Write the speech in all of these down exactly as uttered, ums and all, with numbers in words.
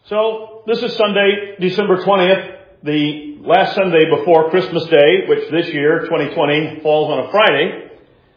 So, this is Sunday, December twentieth, the last Sunday before Christmas Day, which this year, twenty twenty, falls on a Friday.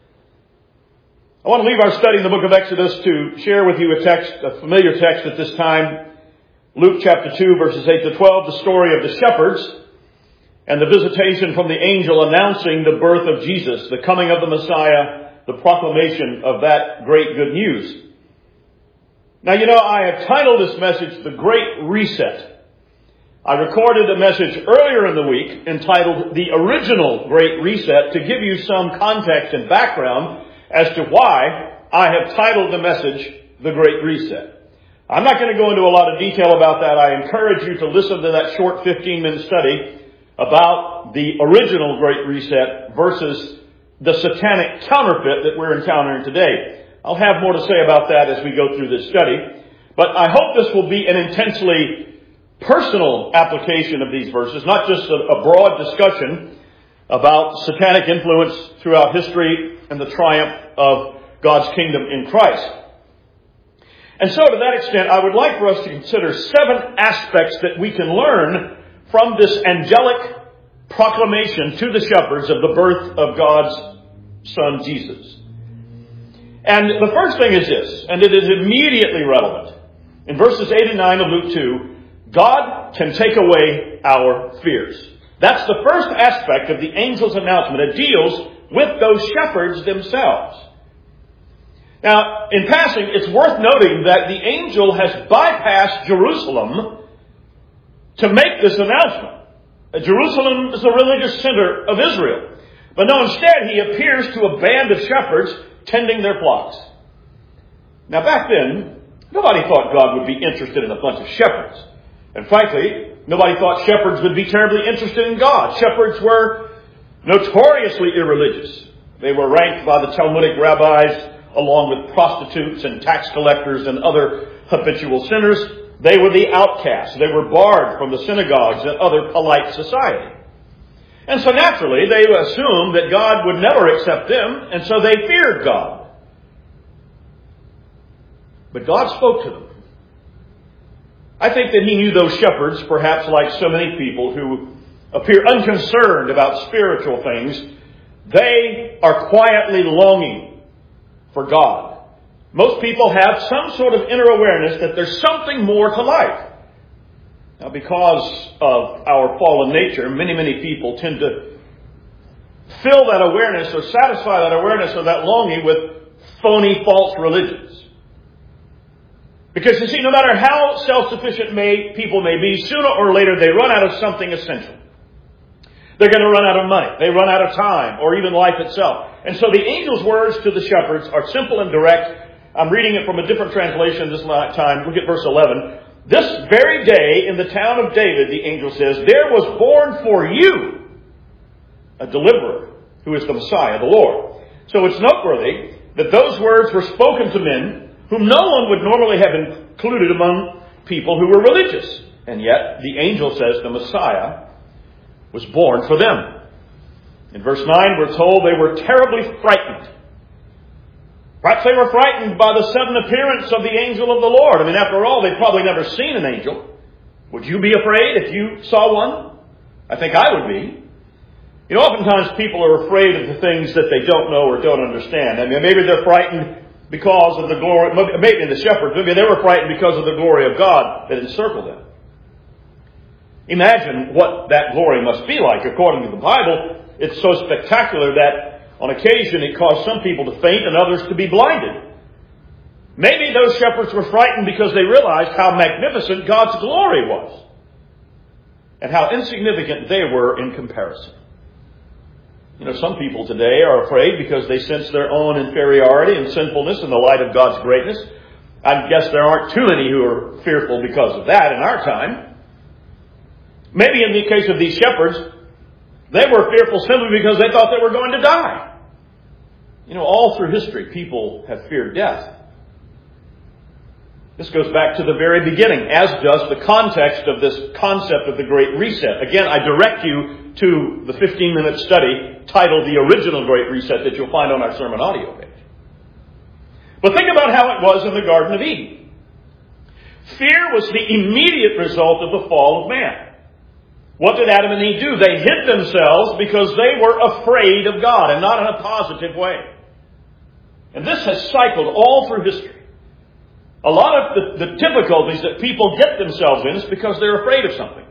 I want to leave our study in the book of Exodus to share with you a text, a familiar text at this time. Luke chapter two, verses eight to twelve, the story of the shepherds and the visitation from the angel announcing the birth of Jesus, the coming of the Messiah, the proclamation of that great good news. Now, you know, I have titled this message, The Great Reset. I recorded a message earlier in the week entitled The Original Great Reset to give you some context and background as to why I have titled the message, The Great Reset. I'm not going to go into a lot of detail about that. I encourage you to listen to that short fifteen-minute study about the original Great Reset versus the satanic counterfeit that we're encountering today. I'll have more to say about that as we go through this study. But I hope this will be an intensely personal application of these verses, not just a, a broad discussion about satanic influence throughout history and the triumph of God's kingdom in Christ. And so to that extent, I would like for us to consider seven aspects that we can learn from this angelic proclamation to the shepherds of the birth of God's Son, Jesus. And the first thing is this, and it is immediately relevant. In verses eight and nine of Luke two, God can take away our fears. That's the first aspect of the angel's announcement. It deals with those shepherds themselves. Now, in passing, it's worth noting that the angel has bypassed Jerusalem to make this announcement. Jerusalem is the religious center of Israel. But no, instead, he appears to a band of shepherds tending their flocks. Now, back then, nobody thought God would be interested in a bunch of shepherds. And frankly, nobody thought shepherds would be terribly interested in God. Shepherds were notoriously irreligious. They were ranked by the Talmudic rabbis along with prostitutes and tax collectors and other habitual sinners. They were the outcasts. They were barred from the synagogues and other polite society. And so naturally, they assumed that God would never accept them, and so they feared God. But God spoke to them. I think that he knew those shepherds, perhaps like so many people who appear unconcerned about spiritual things. They are quietly longing for God. Most people have some sort of inner awareness that there's something more to life. Now, because of our fallen nature, many, many people tend to fill that awareness or satisfy that awareness or that longing with phony, false religions. Because, you see, no matter how self-sufficient may, people may be, sooner or later they run out of something essential. They're going to run out of money. They run out of time or even life itself. And so the angel's words to the shepherds are simple and direct. I'm reading it from a different translation this time. Look at verse eleven. This very day in the town of David, the angel says, there was born for you a deliverer who is the Messiah, the Lord. So it's noteworthy that those words were spoken to men whom no one would normally have included among people who were religious. And yet the angel says the Messiah was born for them. In verse nine, we're told they were terribly frightened. Perhaps they were frightened by the sudden appearance of the angel of the Lord. I mean, after all, they'd probably never seen an angel. Would you be afraid if you saw one? I think I would be. You know, oftentimes people are afraid of the things that they don't know or don't understand. I mean, maybe they're frightened because of the glory, maybe the shepherds, maybe they were frightened because of the glory of God that encircled them. Imagine what that glory must be like. According to the Bible, it's so spectacular that on occasion, it caused some people to faint and others to be blinded. Maybe those shepherds were frightened because they realized how magnificent God's glory was and how insignificant they were in comparison. You know, some people today are afraid because they sense their own inferiority and sinfulness in the light of God's greatness. I guess there aren't too many who are fearful because of that in our time. Maybe in the case of these shepherds, they were fearful simply because they thought they were going to die. You know, all through history, people have feared death. This goes back to the very beginning, as does the context of this concept of the Great Reset. Again, I direct you to the fifteen-minute study titled The Original Great Reset that you'll find on our sermon audio page. But think about how it was in the Garden of Eden. Fear was the immediate result of the fall of man. What did Adam and Eve do? They hid themselves because they were afraid of God, and not in a positive way. And this has cycled all through history. A lot of the, the difficulties that people get themselves in is because they're afraid of something.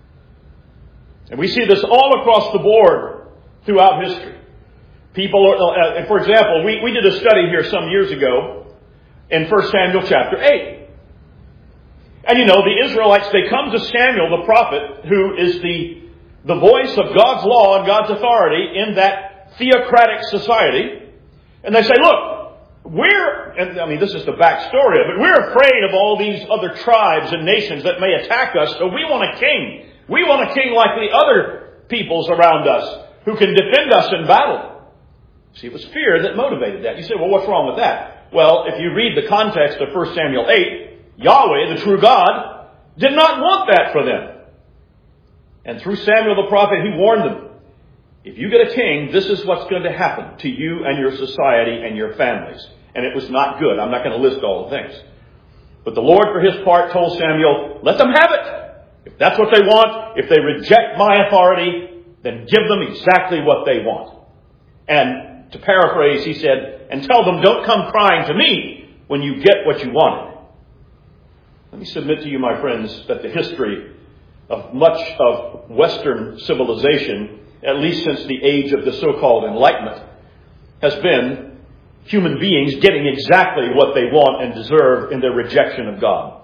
And we see this all across the board throughout history. People, uh, for example, we, we did a study here some years ago in First Samuel chapter eight. And you know, the Israelites, they come to Samuel the prophet, who is the, the voice of God's law and God's authority in that theocratic society. And they say, look, we're, and I mean, this is the backstory of it, we're afraid of all these other tribes and nations that may attack us, so we want a king. We want a king like the other peoples around us who can defend us in battle. See, it was fear that motivated that. You say, well, what's wrong with that? Well, if you read the context of First Samuel eight, Yahweh, the true God, did not want that for them. And through Samuel the prophet, he warned them, if you get a king, this is what's going to happen to you and your society and your families. And it was not good. I'm not going to list all the things. But the Lord, for his part, told Samuel, let them have it. If that's what they want, if they reject my authority, then give them exactly what they want. And to paraphrase, he said, and tell them, don't come crying to me when you get what you wanted. Let me submit to you, my friends, that the history of much of Western civilization, at least since the age of the so-called Enlightenment, has been human beings getting exactly what they want and deserve in their rejection of God.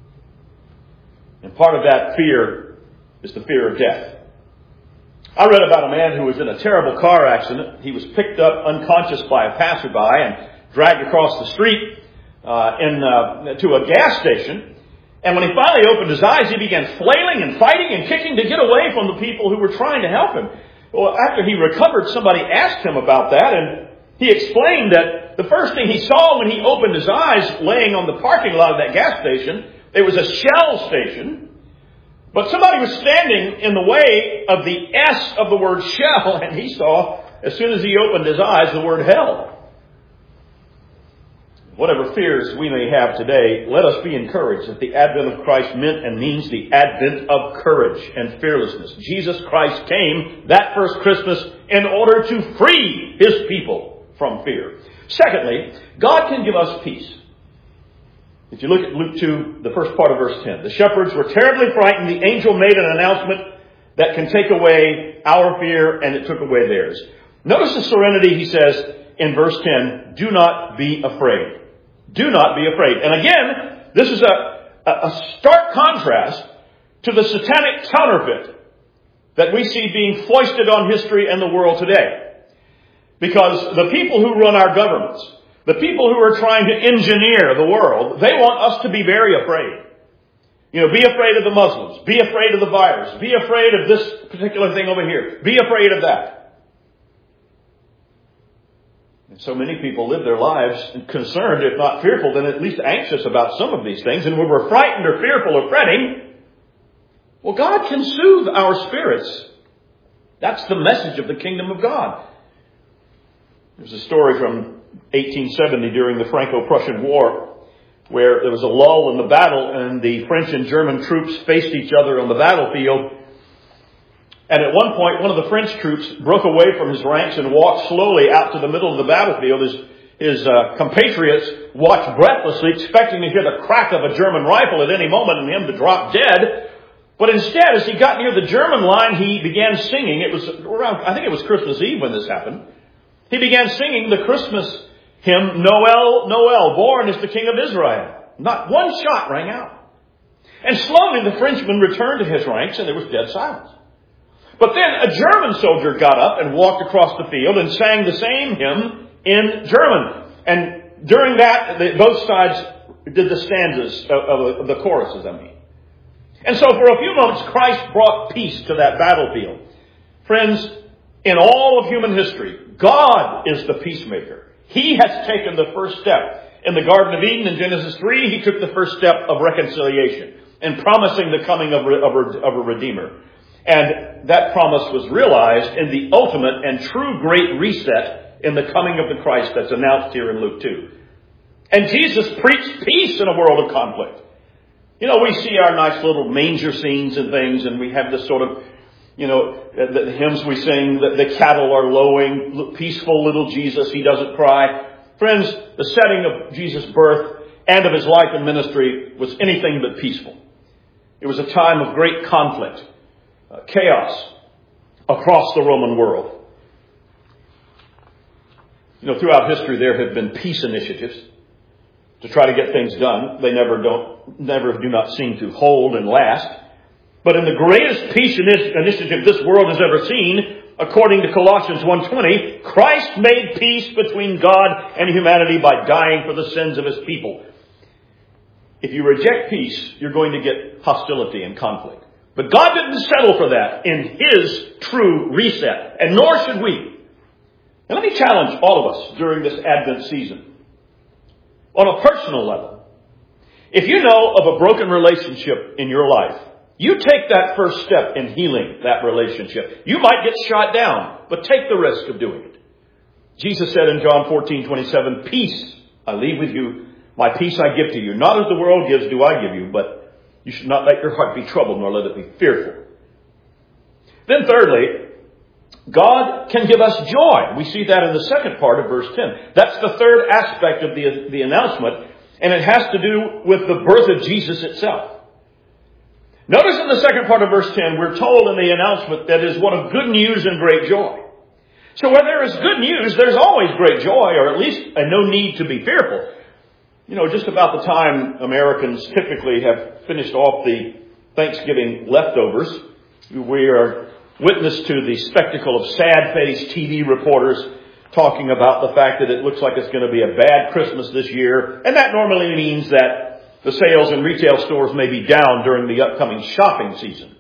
And part of that fear is the fear of death. I read about a man who was in a terrible car accident. He was picked up unconscious by a passerby and dragged across the street uh, in uh, to a gas station. And when he finally opened his eyes, he began flailing and fighting and kicking to get away from the people who were trying to help him. Well, after he recovered, somebody asked him about that, and he explained that the first thing he saw when he opened his eyes laying on the parking lot of that gas station, it was a Shell station, but somebody was standing in the way of the S of the word Shell, and he saw, as soon as he opened his eyes, the word hell. Whatever fears we may have today, let us be encouraged that the advent of Christ meant and means the advent of courage and fearlessness. Jesus Christ came that first Christmas in order to free his people from fear. Secondly, God can give us peace. If you look at Luke two, the first part of verse ten, the shepherds were terribly frightened. The angel made an announcement that can take away our fear, and it took away theirs. Notice the serenity, he says in verse ten, do not be afraid. Do not be afraid. And again, this is a, a stark contrast to the satanic counterfeit that we see being foisted on history and the world today. Because the people who run our governments, the people who are trying to engineer the world, they want us to be very afraid. You know, be afraid of the Muslims. Be afraid of the virus. Be afraid of this particular thing over here. Be afraid of that. And so many people live their lives concerned, if not fearful, then at least anxious about some of these things. And when we're frightened or fearful or fretting, well, God can soothe our spirits. That's the message of the kingdom of God. There's a story from eighteen seventy during the Franco-Prussian War where there was a lull in the battle and the French and German troops faced each other on the battlefield. And at one point, one of the French troops broke away from his ranks and walked slowly out to the middle of the battlefield. His, his uh, compatriots watched breathlessly, expecting to hear the crack of a German rifle at any moment and him to drop dead. But instead, as he got near the German line, he began singing. It was around, I think it was Christmas Eve when this happened. He began singing the Christmas hymn, Noel, Noel, born is the King of Israel. Not one shot rang out. And slowly the Frenchman returned to his ranks and there was dead silence. But then a German soldier got up and walked across the field and sang the same hymn in German. And during that, the, both sides did the stanzas of, of, of the choruses, I mean. And so for a few moments, Christ brought peace to that battlefield. Friends, in all of human history, God is the peacemaker. He has taken the first step. In the Garden of Eden in Genesis three, he took the first step of reconciliation and promising the coming of, of, of a Redeemer. And that promise was realized in the ultimate and true great reset in the coming of the Christ that's announced here in Luke two. And Jesus preached peace in a world of conflict. You know, we see our nice little manger scenes and things, and we have this sort of, you know, the, the hymns we sing, that the cattle are lowing, peaceful little Jesus, he doesn't cry. Friends, the setting of Jesus' birth and of his life and ministry was anything but peaceful. It was a time of great conflict, uh, chaos across the Roman world. You know, throughout history there have been peace initiatives to try to get things done. They never don't, never do not seem to hold and last. But in the greatest peace initiative this world has ever seen, according to Colossians one twenty, Christ made peace between God and humanity by dying for the sins of his people. If you reject peace, you're going to get hostility and conflict. But God didn't settle for that in his true reset, and nor should we. And let me challenge all of us during this Advent season. On a personal level, if you know of a broken relationship in your life, you take that first step in healing that relationship. You might get shot down, but take the risk of doing it. Jesus said in John fourteen twenty-seven, peace I leave with you, my peace I give to you. Not as the world gives do I give you, but you should not let your heart be troubled, nor let it be fearful. Then thirdly, God can give us joy. We see that in the second part of verse ten. That's the third aspect of the, the announcement, and it has to do with the birth of Jesus itself. Notice in the second part of verse ten, we're told in the announcement that it is one of good news and great joy. So where there is good news, there's always great joy, or at least a no need to be fearful. You know, just about the time Americans typically have finished off the Thanksgiving leftovers, we are witness to the spectacle of sad-faced T V reporters talking about the fact that it looks like it's going to be a bad Christmas this year. And that normally means that the sales in retail stores may be down during the upcoming shopping season.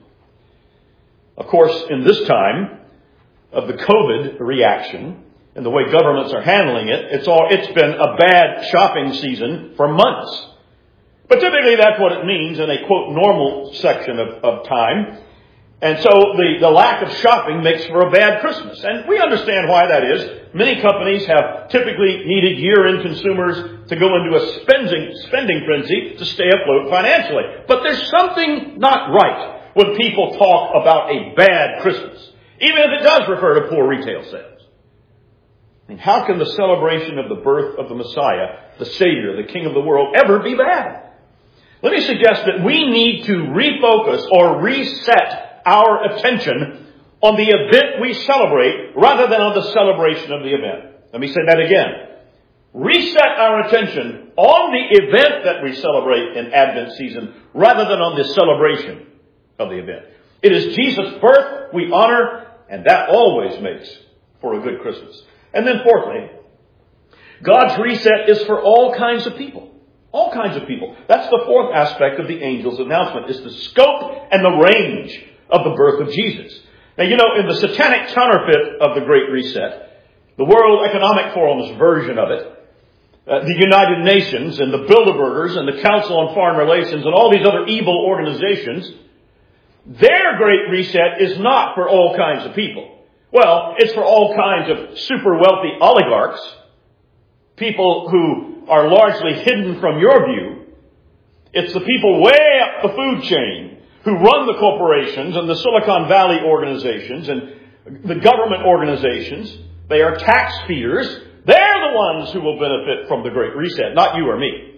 Of course, in this time of the COVID reaction and the way governments are handling it, it's all, it's been a bad shopping season for months. But typically that's what it means in a, quote, normal section of, of time. And so the, the lack of shopping makes for a bad Christmas. And we understand why that is. Many companies have typically needed year-end consumers to go into a spending, spending frenzy to stay afloat financially. But there's something not right when people talk about a bad Christmas, even if it does refer to poor retail sales. And how can the celebration of the birth of the Messiah, the Savior, the King of the world, ever be bad? Let me suggest that we need to refocus or reset our attention on the event we celebrate rather than on the celebration of the event. Let me say that again. Reset our attention on the event that we celebrate in Advent season rather than on the celebration of the event. It is Jesus' birth we honor, and that always makes for a good Christmas. And then fourthly, God's reset is for all kinds of people. All kinds of people. That's the fourth aspect of the angel's announcement, is the scope and the range of the birth of Jesus. Now, you know, in the satanic counterfeit of the Great Reset, the World Economic Forum's version of it, uh, the United Nations and the Bilderbergers and the Council on Foreign Relations and all these other evil organizations, their Great Reset is not for all kinds of people. Well, it's for all kinds of super wealthy oligarchs, people who are largely hidden from your view. It's the people way up the food chain who run the corporations and the Silicon Valley organizations and the government organizations. They are tax feeders. They're the ones who will benefit from the Great Reset, not you or me.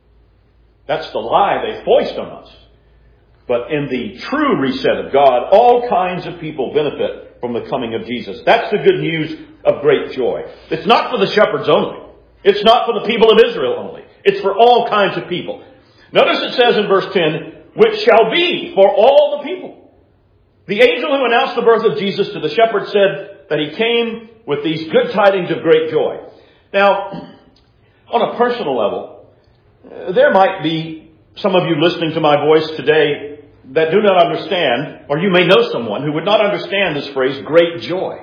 That's the lie they foist on us. But in the true reset of God, all kinds of people benefit from the coming of Jesus. That's the good news of great joy. It's not for the shepherds only. It's not for the people of Israel only. It's for all kinds of people. Notice it says in verse ten, which shall be for all the people. The angel who announced the birth of Jesus to the shepherds said that he came with these good tidings of great joy. Now, on a personal level, there might be some of you listening to my voice today that do not understand, or you may know someone who would not understand this phrase, great joy.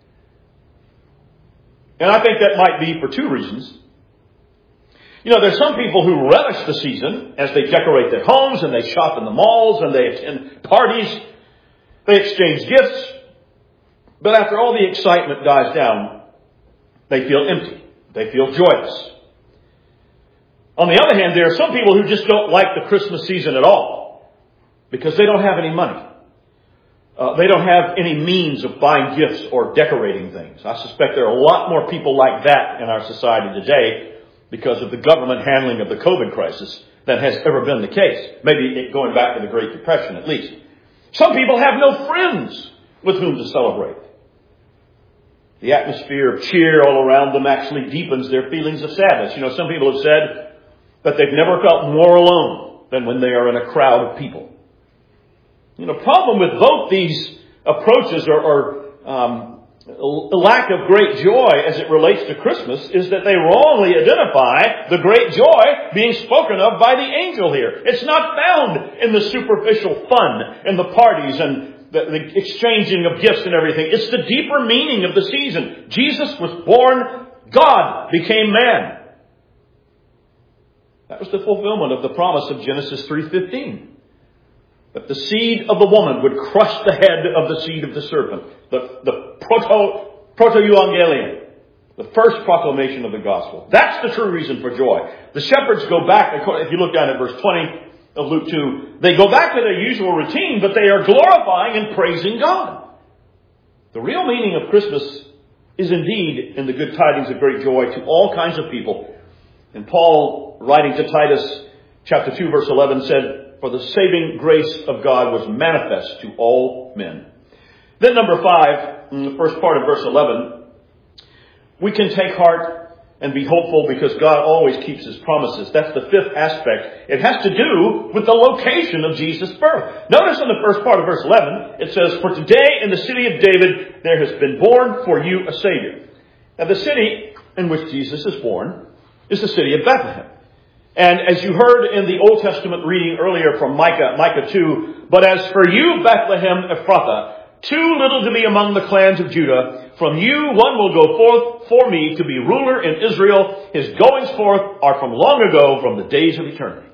And I think that might be for two reasons. You know, there's some people who relish the season as they decorate their homes and they shop in the malls and they attend parties. They exchange gifts. But after all the excitement dies down, they feel empty. They feel joyless. On the other hand, there are some people who just don't like the Christmas season at all because they don't have any money. Uh, they don't have any means of buying gifts or decorating things. I suspect there are a lot more people like that in our society today because of the government handling of the COVID crisis than has ever been the case. Maybe going back to the Great Depression at least. Some people have no friends with whom to celebrate. The atmosphere of cheer all around them actually deepens their feelings of sadness. You know, some people have said that they've never felt more alone than when they are in a crowd of people. You know, the problem with both these approaches or, or um, a lack of great joy as it relates to Christmas is that they wrongly identify the great joy being spoken of by the angel here. It's not found in the superficial fun and the parties and the, the exchanging of gifts and everything. It's the deeper meaning of the season. Jesus was born. God became man. That was the fulfillment of the promise of Genesis three fifteen. That the seed of the woman would crush the head of the seed of the serpent. The, the proto, proto-evangelium. The first proclamation of the gospel. That's the true reason for joy. The shepherds go back, if you look down at verse twenty of Luke two, they go back to their usual routine, but they are glorifying and praising God. The real meaning of Christmas is indeed in the good tidings of great joy to all kinds of people. And Paul, writing to Titus chapter two verse eleven, said, "For the saving grace of God was manifest to all men." Then number five, in the first part of verse eleven, we can take heart and be hopeful because God always keeps His promises. That's the fifth aspect. It has to do with the location of Jesus' birth. Notice in the first part of verse eleven, it says, "For today in the city of David there has been born for you a Savior." Now the city in which Jesus is born is the city of Bethlehem. And as you heard in the Old Testament reading earlier from Micah, Micah two, "But as for you, Bethlehem Ephrathah, too little to be among the clans of Judah, from you one will go forth for me to be ruler in Israel. His goings forth are from long ago, from the days of eternity."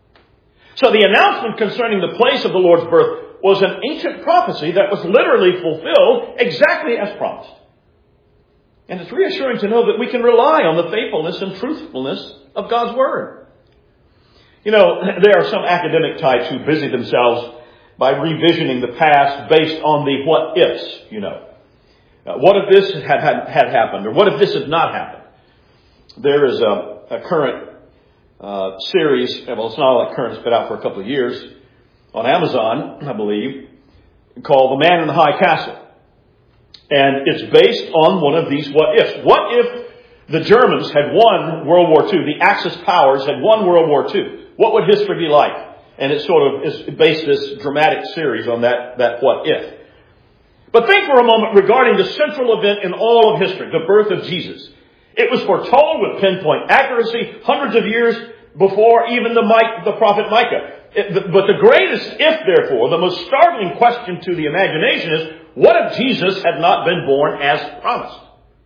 So the announcement concerning the place of the Lord's birth was an ancient prophecy that was literally fulfilled exactly as promised. And it's reassuring to know that we can rely on the faithfulness and truthfulness of God's Word. You know, there are some academic types who busy themselves by revisioning the past based on the what-ifs, you know. Uh, what if this had, had, had happened? Or what if this had not happened? There is a, a current uh, series, well, it's not all that current, it's been out for a couple of years, on Amazon, I believe, called The Man in the High Castle. And it's based on one of these what-ifs. What if the Germans had won World War Two, the Axis powers had won World War Two? What would history be like? And it sort of is based this dramatic series on that, that what if. But think for a moment regarding the central event in all of history, the birth of Jesus. It was foretold with pinpoint accuracy hundreds of years before even the, Mike, the prophet Micah. It, the, but the greatest if, therefore, the most startling question to the imagination is, what if Jesus had not been born as promised?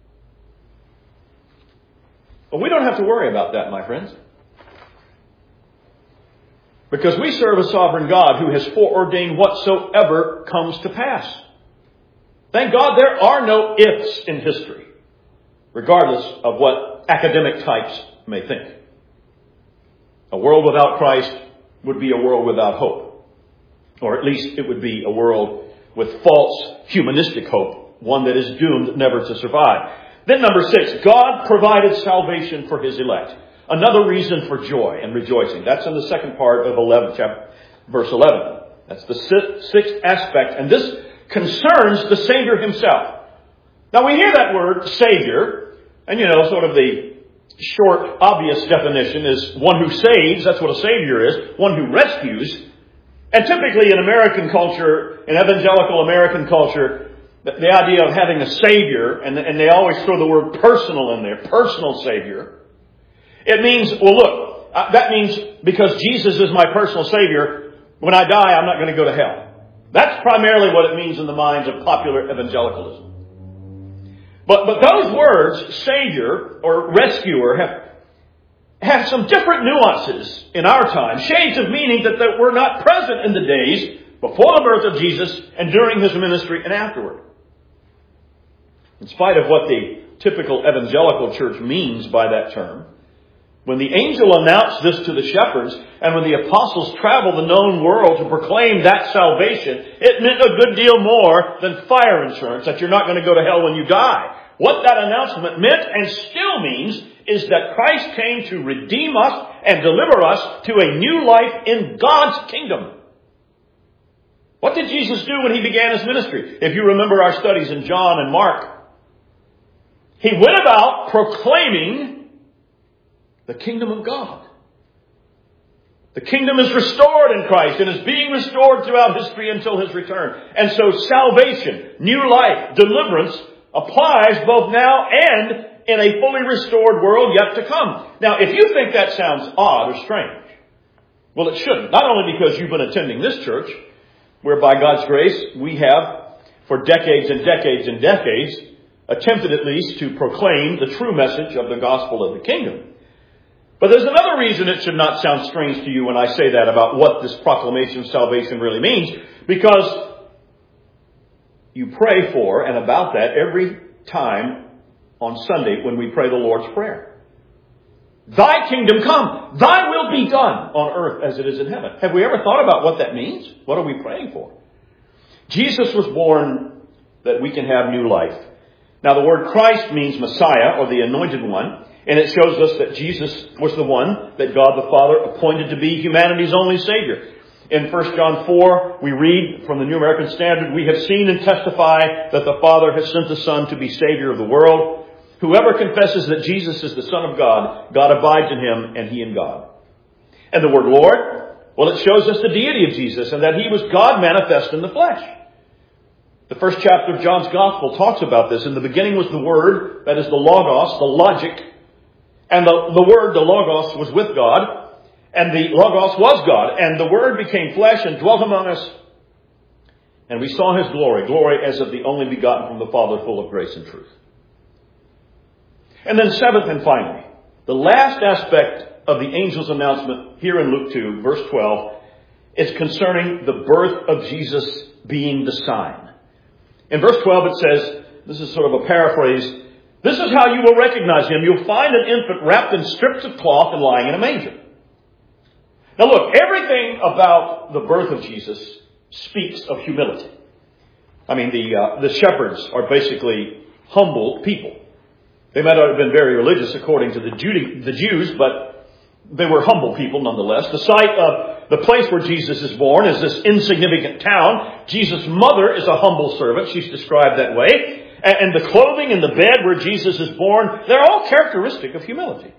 Well, we don't have to worry about that, my friends. Because we serve a sovereign God who has foreordained whatsoever comes to pass. Thank God there are no ifs in history, regardless of what academic types may think. A world without Christ would be a world without hope. Or at least it would be a world with false humanistic hope, one that is doomed never to survive. Then number six, God provided salvation for His elect. Another reason for joy and rejoicing. That's in the second part of eleven, chapter, verse eleven. That's the sixth aspect. And this concerns the Savior Himself. Now we hear that word, Savior, and you know, sort of the short, obvious definition is one who saves. That's what a Savior is. One who rescues. And typically in American culture, in evangelical American culture, the, the idea of having a Savior, and, and they always throw the word personal in there, personal Savior. It means, well look, uh, that means because Jesus is my personal Savior, when I die I'm not going to go to hell. That's primarily what it means in the minds of popular evangelicalism. But, but those words, Savior or Rescuer, have, have some different nuances in our time. Shades of meaning that, that were not present in the days before the birth of Jesus and during His ministry and afterward. In spite of what the typical evangelical church means by that term, When the angel announced this to the shepherds, and when the apostles traveled the known world to proclaim that salvation, it meant a good deal more than fire insurance, that you're not going to go to hell when you die. What that announcement meant, and still means, is that Christ came to redeem us and deliver us to a new life in God's kingdom. What did Jesus do when he began his ministry? If you remember our studies in John and Mark, he went about proclaiming the kingdom of God. The kingdom is restored in Christ and is being restored throughout history until his return. And so salvation, new life, deliverance applies both now and in a fully restored world yet to come. Now, if you think that sounds odd or strange, well, it shouldn't. Not only because you've been attending this church, where by God's grace we have, for decades and decades and decades, attempted at least to proclaim the true message of the gospel of the kingdom. But there's another reason it should not sound strange to you when I say that about what this proclamation of salvation really means. Because you pray for and about that every time on Sunday when we pray the Lord's Prayer. Thy kingdom come. Thy will be done on earth as it is in heaven. Have we ever thought about what that means? What are we praying for? Jesus was born that we can have new life. Now the word Christ means Messiah, or the anointed one. And it shows us that Jesus was the one that God the Father appointed to be humanity's only Savior. In First John four, we read from the New American Standard, we have seen and testify that the Father has sent the Son to be Savior of the world. Whoever confesses that Jesus is the Son of God, God abides in him and he in God. And the word Lord, well, it shows us the deity of Jesus and that he was God manifest in the flesh. The first chapter of John's Gospel talks about this. In the beginning was the Word, that is the Logos, the logic. And the, the Word, the Logos, was with God. And the Logos was God. And the Word became flesh and dwelt among us. And we saw his glory, glory as of the only begotten from the Father, full of grace and truth. And then seventh and finally, the last aspect of the angel's announcement here in Luke two, verse twelve, is concerning the birth of Jesus being the sign. In verse twelve it says, this is sort of a paraphrase, this is how you will recognize him. You'll find an infant wrapped in strips of cloth and lying in a manger. Now look, everything about the birth of Jesus speaks of humility. I mean, the uh, the shepherds are basically humble people. They might not have been very religious according to the, Jude, the Jews, but they were humble people nonetheless. The site of the place where Jesus is born is this insignificant town. Jesus' mother is a humble servant. She's described that way. And the clothing and the bed where Jesus is born, they're all characteristic of humility.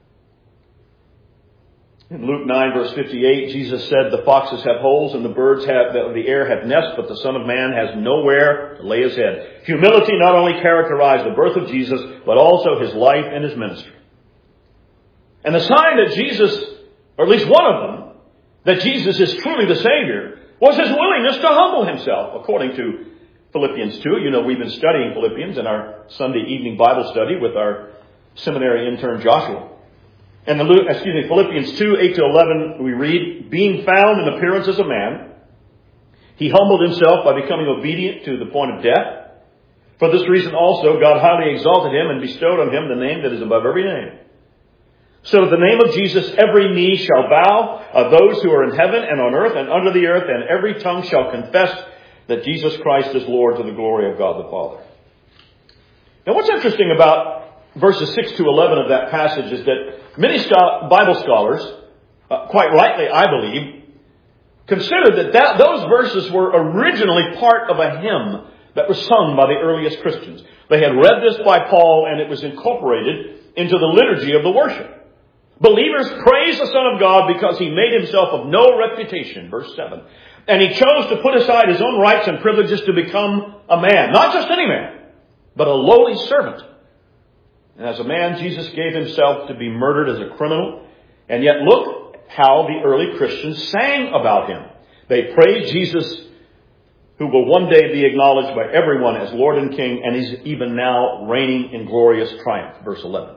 In Luke nine, verse fifty-eight, Jesus said, the foxes have holes and the birds have, the air have nests, but the Son of Man has nowhere to lay his head. Humility not only characterized the birth of Jesus, but also his life and his ministry. And the sign that Jesus, or at least one of them, that Jesus is truly the Savior, was his willingness to humble himself, according to Philippians two. You know, we've been studying Philippians in our Sunday evening Bible study with our seminary intern Joshua. And the, excuse me, Philippians two, eight to eleven, we read, being found in appearance as a man, he humbled himself by becoming obedient to the point of death. For this reason also, God highly exalted him and bestowed on him the name that is above every name. So at the name of Jesus, every knee shall bow, of those who are in heaven and on earth and under the earth, and every tongue shall confess that Jesus Christ is Lord, to the glory of God the Father. Now what's interesting about verses six to eleven of that passage is that many Bible scholars, uh, quite rightly I believe, consider that, that those verses were originally part of a hymn that was sung by the earliest Christians. They had read this by Paul and it was incorporated into the liturgy of the worship. Believers praise the Son of God because he made himself of no reputation, verse seven. And he chose to put aside his own rights and privileges to become a man. Not just any man, but a lowly servant. And as a man, Jesus gave himself to be murdered as a criminal. And yet look how the early Christians sang about him. They praised Jesus, who will one day be acknowledged by everyone as Lord and King, and is even now reigning in glorious triumph. Verse eleven.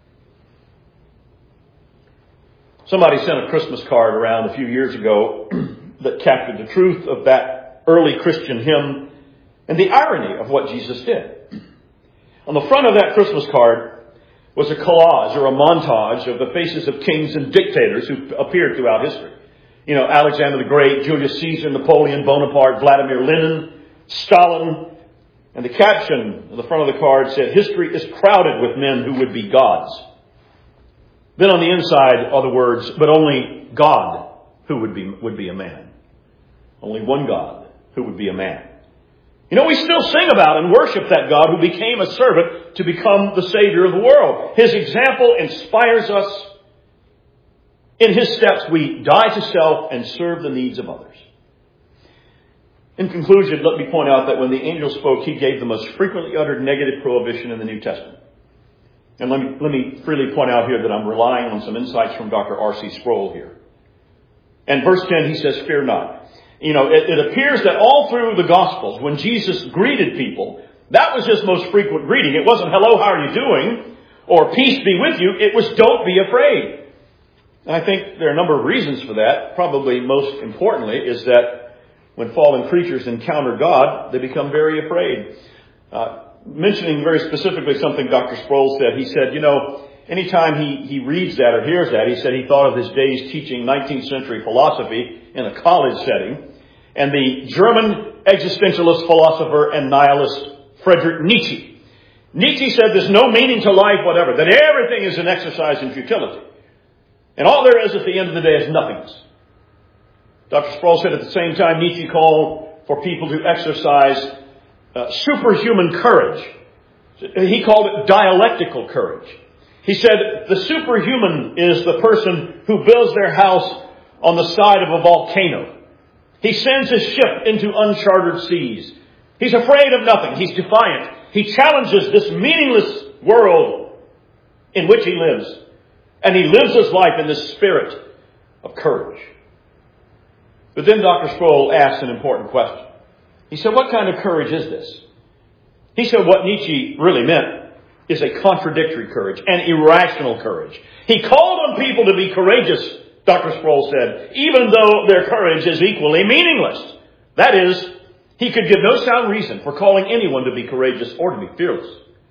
Somebody sent a Christmas card around a few years ago that captured the truth of that early Christian hymn and the irony of what Jesus did. On the front of that Christmas card, was a collage or a montage of the faces of kings and dictators who appeared throughout history. You know, Alexander the Great, Julius Caesar, Napoleon Bonaparte, Vladimir Lenin, Stalin. And the caption on the front of the card said, "History is crowded with men who would be gods." Then on the inside are the words, "But only God who would be, would be a man." Only one God who would be a man. You know, we still sing about and worship that God who became a servant to become the Savior of the world. His example inspires us. In His steps, we die to self and serve the needs of others. In conclusion, let me point out that when the angel spoke, he gave the most frequently uttered negative prohibition in the New Testament. And let me, let me freely point out here that I'm relying on some insights from Doctor R C Sproul here. And verse ten, he says, "Fear not." You know, it, it appears that all through the Gospels, when Jesus greeted people, that was His most frequent greeting. It wasn't, "Hello, how are you doing?" or "Peace be with you." It was, "Don't be afraid." And I think there are a number of reasons for that. Probably most importantly is that when fallen creatures encounter God, they become very afraid. Uh, mentioning very specifically something Doctor Sproul said, he said, you know, anytime he, he reads that or hears that, he said he thought of his days teaching nineteenth century philosophy in a college setting, and the German existentialist philosopher and nihilist Friedrich Nietzsche. Nietzsche said there's no meaning to life whatever, that everything is an exercise in futility. And all there is at the end of the day is nothingness. Doctor Sproul said at the same time, Nietzsche called for people to exercise uh, superhuman courage. He called it dialectical courage. He said the superhuman is the person who builds their house on the side of a volcano. He sends his ship into uncharted seas. He's afraid of nothing. He's defiant. He challenges this meaningless world in which he lives. And he lives his life in this spirit of courage. But then Doctor Sproul asked an important question. He said, what kind of courage is this? He said what Nietzsche really meant is a contradictory courage, an irrational courage. He called on people to be courageous, Doctor Sproul said, even though their courage is equally meaningless. That is, he could give no sound reason for calling anyone to be courageous or to be fearless.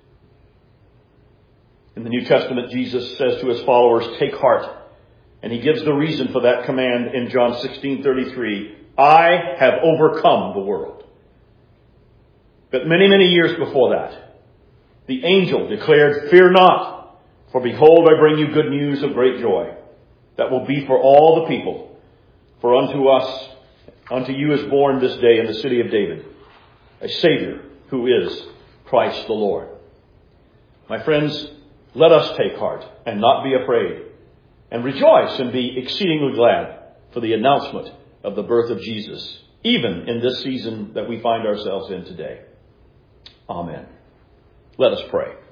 In the New Testament, Jesus says to his followers, take heart. And he gives the reason for that command in John sixteen thirty-three. I have overcome the world. But many, many years before that, the angel declared, fear not, for behold, I bring you good news of great joy that will be for all the people. For unto us, unto you is born this day in the city of David, a Savior who is Christ the Lord. My friends, let us take heart and not be afraid, and rejoice and be exceedingly glad for the announcement of the birth of Jesus, even in this season that we find ourselves in today. Amen. Let us pray.